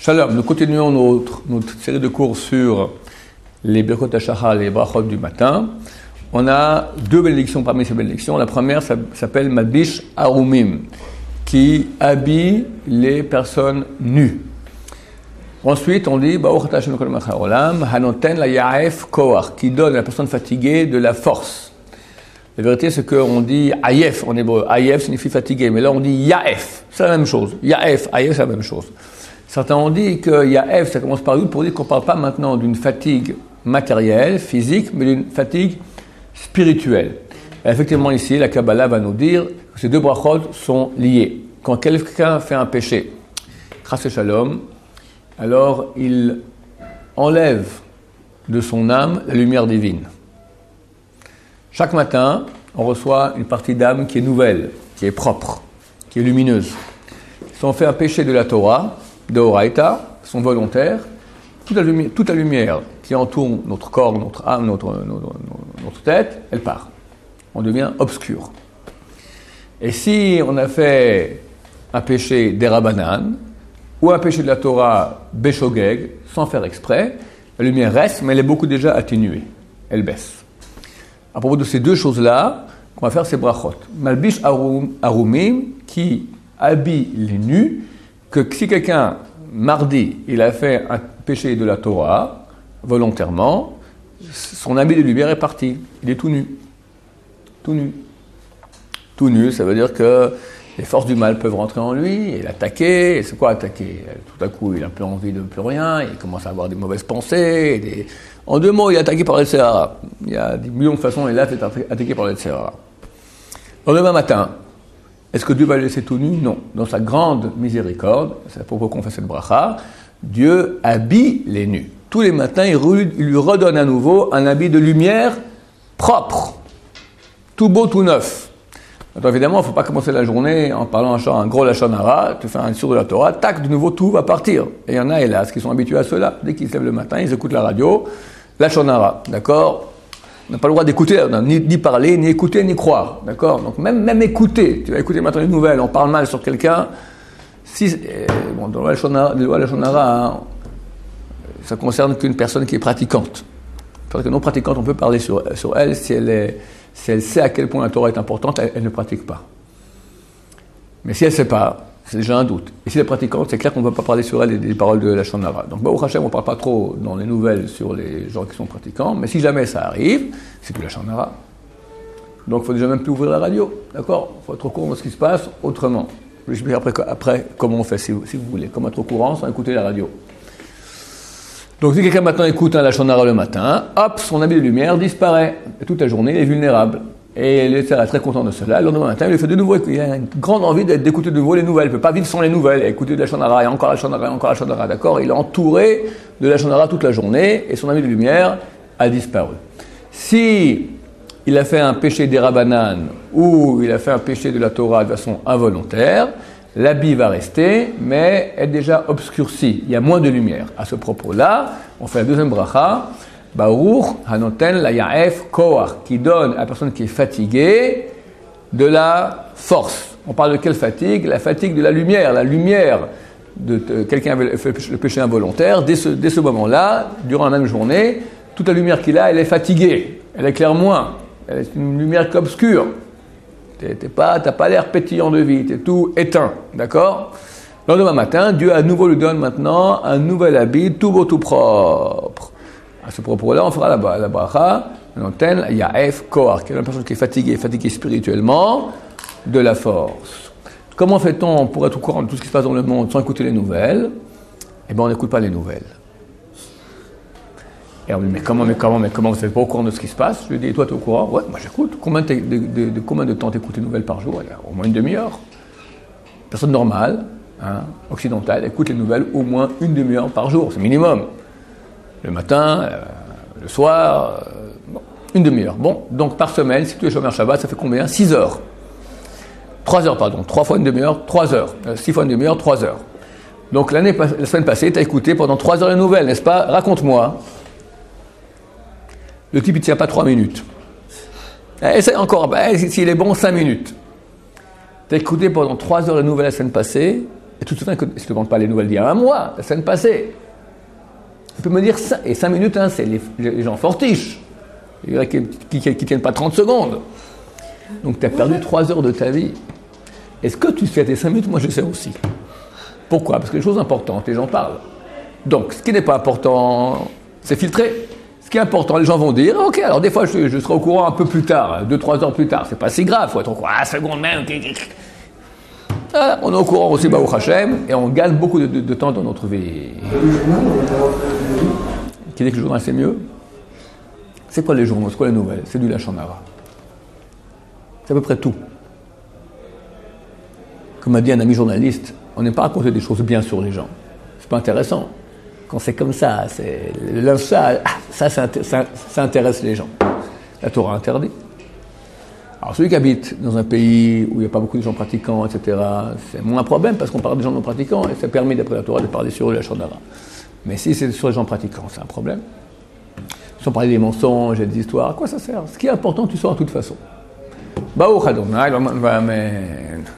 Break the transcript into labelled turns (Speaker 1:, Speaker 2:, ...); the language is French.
Speaker 1: Shalom, nous continuons notre série de cours sur les Birkot HaShachar, les brachot du matin. On a deux bénédictions parmi ces bénédictions. La première s'appelle Malbish Arumim, qui habille les personnes nues. Ensuite, on dit Baruch Ata Hashem Kol Melech Haolam, Hanoten la Yaef Koach, qui donne à la personne fatiguée de la force. La vérité, c'est qu'on dit Ayef en hébreu. Ayef signifie fatigué, mais là on dit Yaef. C'est la même chose. Yaef, Ayef, c'est la même chose. Certains ont dit que Yaef, ça commence par Yud pour dire qu'on ne parle pas maintenant d'une fatigue matérielle, physique, mais d'une fatigue spirituelle. Et effectivement, ici, la Kabbalah va nous dire que ces deux brachot sont liés. Quand quelqu'un fait un péché, Chas et Shalom, alors il enlève de son âme la lumière divine. Chaque matin, on reçoit une partie d'âme qui est nouvelle, qui est propre, qui est lumineuse. Si on fait un péché de la Torah, de Horaïta, sont volontaires, toute la lumière qui entoure notre corps, notre âme, notre tête, elle part. On devient obscur. Et si on a fait un péché d'Erabanan, ou un péché de la Torah Beshogeg, sans faire exprès, la lumière reste, mais elle est beaucoup déjà atténuée. Elle baisse. À propos de ces deux choses-là, on va faire ces brachot. Malbish Arumim, qui habille les nus, que si quelqu'un, mardi, il a fait un péché de la Torah, volontairement, son habit de lumière est parti. Il est tout nu. Tout nu. Tout nu, ça veut dire que les forces du mal peuvent rentrer en lui et l'attaquer. Et c'est quoi attaquer? Tout à coup, il n'a plus envie de plus rien, il commence à avoir des mauvaises pensées. En deux mots, il est attaqué par le Sahara. Il y a des millions de façons, et là, c'est attaqué par le Sahara. Le demain matin, est-ce que Dieu va le laisser tout nu? Non. Dans sa grande miséricorde, c'est pourquoi qu'on fait cette bracha, Dieu habille les nus. Tous les matins, il lui redonne à nouveau un habit de lumière propre, tout beau, tout neuf. Alors évidemment, il ne faut pas commencer la journée en parlant un gros lachon hara, tu fais un sur de la Torah, tac, de nouveau tout va partir. Et il y en a, hélas, qui sont habitués à cela. Dès qu'ils se lèvent le matin, ils écoutent la radio, lachon hara, d'accord? On n'a pas le droit d'écouter, ni parler, ni écouter, ni croire, d'accord? Donc même écouter, tu vas écouter maintenant une nouvelle, on parle mal sur quelqu'un, dans la loi lachon hara, ça concerne qu'une personne qui est pratiquante. Parce que non pratiquante, on peut parler sur elle si elle sait à quel point la Torah est importante, elle ne pratique pas. Mais si elle ne sait pas, c'est déjà un doute. Et si elle est pratiquante, c'est clair qu'on ne va pas parler sur elle des paroles de la Lachon Hara. Donc, Baruch Hashem, on ne parle pas trop dans les nouvelles sur les gens qui sont pratiquants, mais si jamais ça arrive, c'est plus la Lachon Hara. Donc, il faut déjà même plus ouvrir la radio, d'accord? Il faut être au courant de ce qui se passe autrement. Je vais expliquer après comment on fait, si vous voulez. Comment être au courant sans écouter la radio. Donc, si quelqu'un maintenant écoute un Lachon Hara le matin, hop, son habit de lumière disparaît. Et toute la journée, il est vulnérable. Et il est très content de cela. Le lendemain matin, il lui fait de nouveau, il a une grande envie d'écouter de nouveau les nouvelles. Il ne peut pas vivre sans les nouvelles. Écouter de Lachon Hara, et encore Lachon Hara, encore Lachon Hara, d'accord? Il est entouré de Lachon Hara toute la journée, et son habit de lumière a disparu. Si il a fait un péché d'Erabanan, ou il a fait un péché de la Torah de façon involontaire, l'habit va rester, mais est déjà obscurci. Il y a moins de lumière. À ce propos-là, on fait la deuxième bracha, Baruch Hanoten la Yaef Koach, qui donne à la personne qui est fatiguée de la force. On parle de quelle fatigue? La fatigue de la lumière de quelqu'un qui avait fait le péché involontaire. Dès ce moment-là, durant la même journée, toute la lumière qu'il a, elle est fatiguée. Elle éclaire moins. Elle est une lumière obscure. T'as pas l'air pétillant de vie, t'es tout éteint, d'accord? Le lendemain matin, Dieu à nouveau lui donne maintenant un nouvel habit, tout beau, tout propre. À ce propos-là, on fera la bracha, l'antenne, Yaef Koach, qui est une personne qui est fatiguée spirituellement, de la force. Comment fait-on pour être au courant de tout ce qui se passe dans le monde sans écouter les nouvelles? Eh bien, on n'écoute pas les nouvelles. Et on dit, mais comment vous n'êtes pas au courant de ce qui se passe? Je lui dis, toi, tu es au courant? Ouais, moi j'écoute. Combien de temps t'écoutes les nouvelles par jour? Au moins une demi-heure. Personne normale, occidentale, écoute les nouvelles au moins une demi-heure par jour, c'est minimum. Le matin, le soir, une demi-heure. Bon, donc par semaine, si tu es chômeur Shabbat, ça fait combien? 6 heures. 3 heures, pardon. 3 fois une demi-heure, 3 heures. 6 fois une demi-heure, 3 heures. Donc la semaine passée, tu as écouté pendant 3 heures les nouvelles, n'est-ce pas? Raconte-moi. Le type, il ne tient pas 3 minutes. Essaye encore, s'il est bon, 5 minutes. Tu as écouté pendant 3 heures les nouvelles la semaine passée, Et tu te souviens que je ne te demande pas les nouvelles d'il y a un mois, la semaine passée. Tu peux me dire ça, et 5 minutes, hein, c'est les gens fortiches. Il y en a qui ne tiennent pas 30 secondes. Donc tu as perdu 3 heures de ta vie. Est-ce que tu sais tes 5 minutes? Moi je sais aussi. Pourquoi? Parce que les choses importantes, les gens parlent. Donc ce qui n'est pas important, c'est filtré. Ce qui est important, les gens vont dire, ok, alors des fois je serai au courant un peu plus tard, 2-3 heures plus tard, c'est pas si grave, il faut être au courant, seconde même. Voilà, on est au courant aussi, Baruch Hashem, et on gagne beaucoup de temps dans notre vie. Qui dit que le journal c'est mieux? C'est quoi les journaux? C'est quoi les nouvelles? C'est du Lachon Hara. C'est à peu près tout. Comme a dit un ami journaliste, on n'aime pas raconter des choses bien sur les gens. C'est pas intéressant. Quand c'est comme ça, ça intéresse les gens. La Torah interdit. Alors celui qui habite dans un pays où il n'y a pas beaucoup de gens pratiquants, etc., c'est moins un problème parce qu'on parle des gens non pratiquants et ça permet d'après la Torah de parler sur eux la Lachon Hara. Mais si c'est sur les gens pratiquants, c'est un problème. Si on parlait des mensonges et des histoires, à quoi ça sert? Ce qui est important, tu sauras de toute façon. Baruch Adonai, Amen.